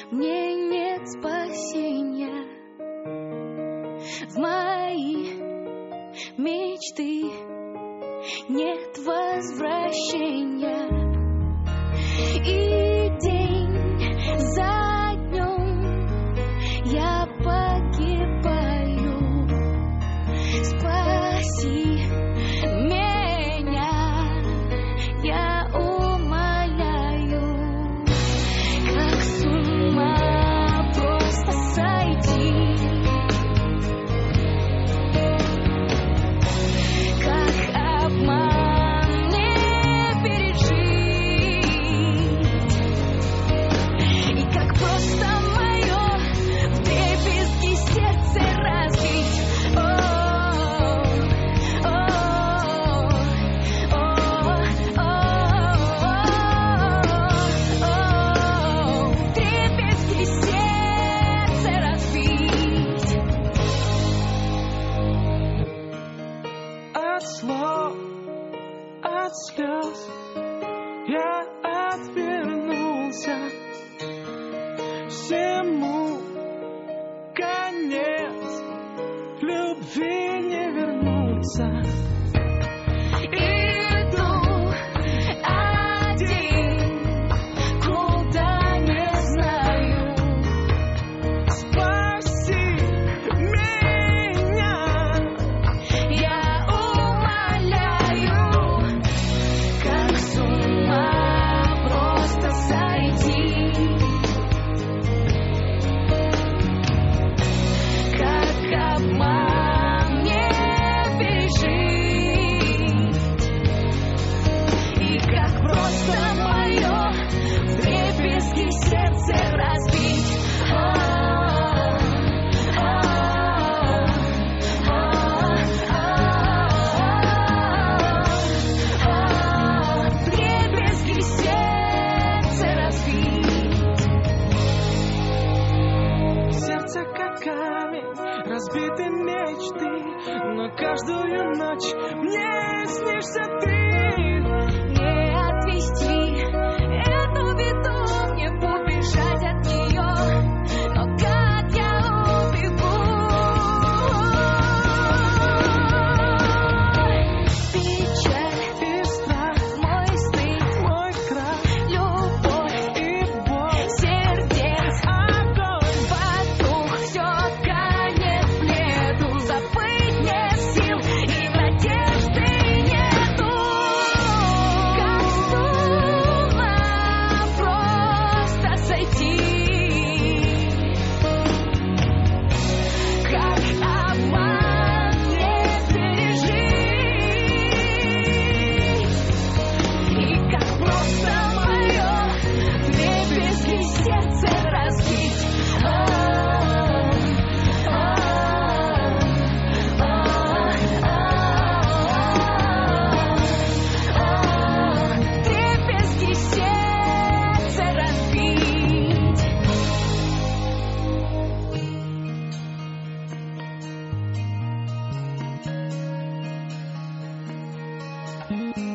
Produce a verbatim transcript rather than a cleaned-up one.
мне нет спасения. В мои мечты нет возвращения. И день за днем я погибаю. Спаси меня, я умоляю. Как с ума просто сойти, как обман не пережить, и как просто мое вдребезги сердце разбить. О, о, о, о, о, вдребезги сердце разбить. От слов, от слез я отвернулся. Всему конец, любви не вернуться. Иду один, куда не знаю. Спаси меня, Я умоляю, как с ума просто сойти, как обман не пережить, и как просто мое вдребезги сердце разбить. А, а, а, а, вдребезги сердце разбить. сердце как камень, разбиты мечты, но каждую ночь мне снишься ты. Не отвести эту беду, мне убежать от нее, но как я убегу? Печаль И страх, мой стыд, мой крах, любовь и боль, сердец, огонь. потух, все канет в лету, забыть нет сил и надежды нету. Как с ума просто сойти, как обман не пережить, и как просто мое вдребезги сердце разбить. А, а, а, а, вдребезги сердце разбить. Thank you.